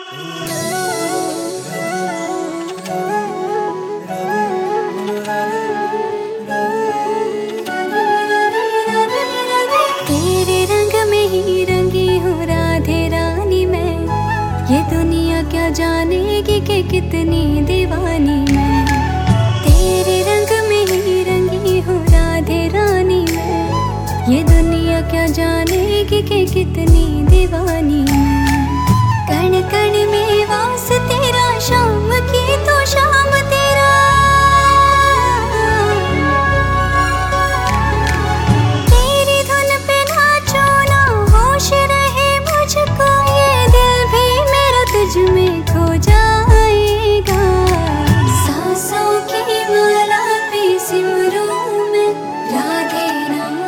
तेरे रंग में ही रंगी हूँ राधे रानी मैं, ये दुनिया क्या जानेगी कि कितनी दीवानी मैं। तेरे रंग में ही रंगी हूँ राधे रानी मैं, ये दुनिया क्या जानेगी कि कितनी दीवानी मैं। कण कण में वास तेरा, शाम की तो शाम तेरा। तेरी धुन पे नाचो ना, होश रहे मुझको, ये दिल भी मेरा तुझ में खो जाएगा। सांसों की माला पे सिमरूं मैं राधे राम,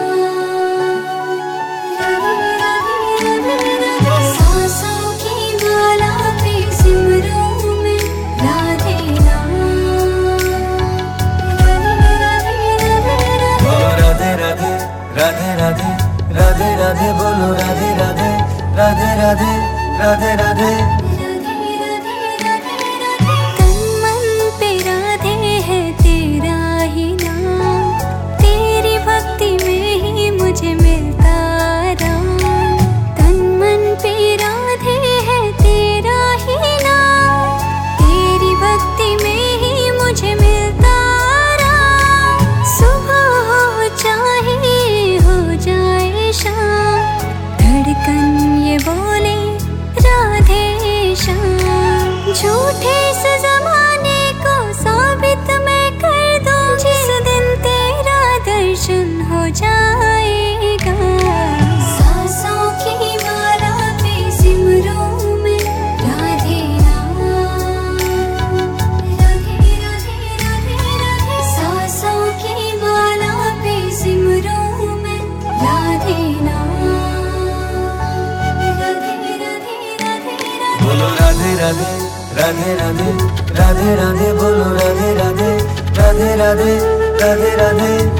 सांसों की माला पे सिमरूं मैं राधे राम। राधे राधे राधे राधे राधे राधे बोलो राधे राधे राधे राधे राधे राधे। तन मन पे राधे है तेरा ही नाम, तेरी भक्ति में ही मुझे मिलता राम। तन मन पे राधे है तेरा ही नाम, तेरी भक्ति में ही मुझे मिलता राम। सुबह हो चाहे हो जाए शाम, धड़कन ये बोले राधे श्याम। झूठे इस जमाने को साबित मैं कर दूं, जिस दिन तेरा दर्शन हो जाएगा। सांसों की माला पे सिमरूं मैं राधे राम, राधे राधे राधे राधे। सांसों की माला पे सिमरूं मैं राधे राम, राधे राधे राधे राधे। बोलो राधे राधे राधे राधे राधे राधे बोलो राधे राधे राधे राधे राधे राधे।